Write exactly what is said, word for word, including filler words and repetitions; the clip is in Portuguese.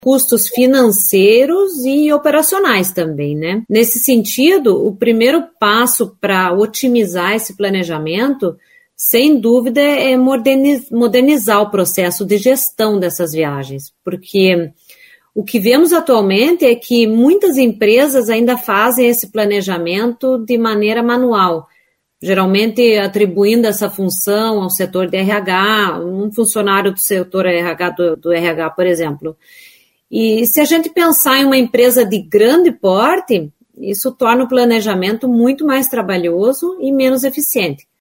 custos financeiros e operacionais também, né? Nesse sentido, o primeiro passo para otimizar esse planejamento, sem dúvida, é modernizar o processo de gestão dessas viagens, porque o que vemos atualmente é que muitas empresas ainda fazem esse planejamento de maneira manual, geralmente atribuindo essa função ao setor de R H, um funcionário do setor R H, do, do R H, por exemplo. E se a gente pensar em uma empresa de grande porte, isso torna o planejamento muito mais trabalhoso e menos eficiente.